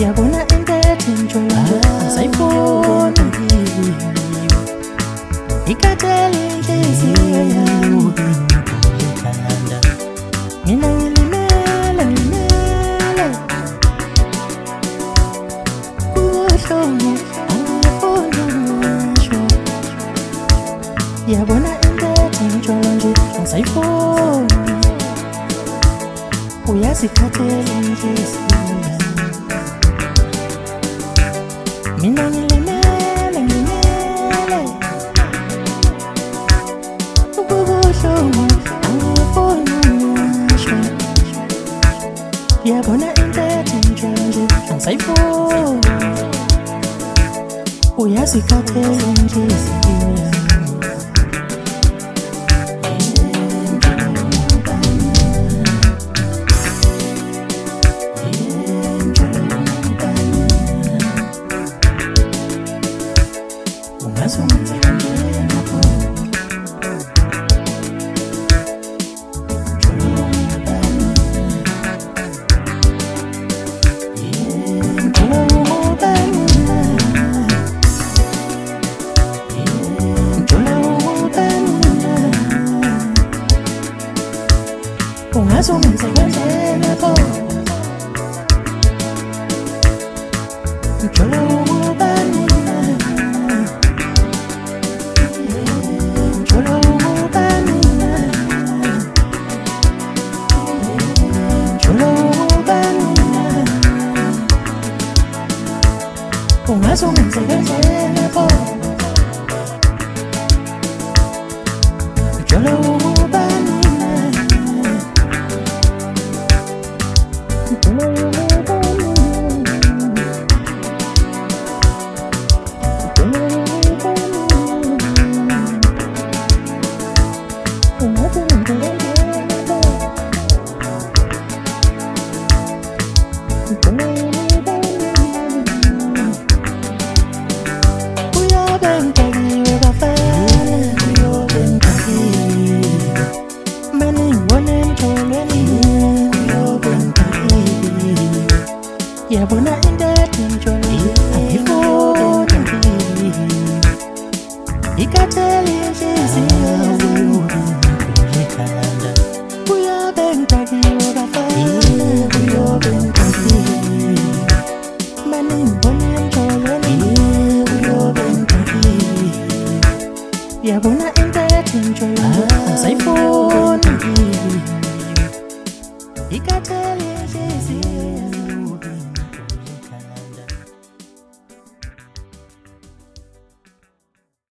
Yabona into ethi njalo ngisayifuna ikhathele inhliziyo yami mina ngilimele kubuhlungu angifuni ngisho yabona into ethi njalo nje ngisayifuna uyazikhathele inhliziyo mina ngilimele kubuhlungu angifuni ngisho yabona into ethi nje angisayifuni uyazikhathele inhliziyo yami ungazomenze kanjena pho ngijolo ubani ngijolo ubani ngijolo ubani ungazomenze kanjena pho ngijolo ubani yabona into ethi njalo angifuni ikhathele inhliziyo uyobe ngidakiwe bafana uyobe ngidakiwe mani ngibone emjolweni uyobe ngidakiwe yabona into ethi njalo angisayifuni ikhathele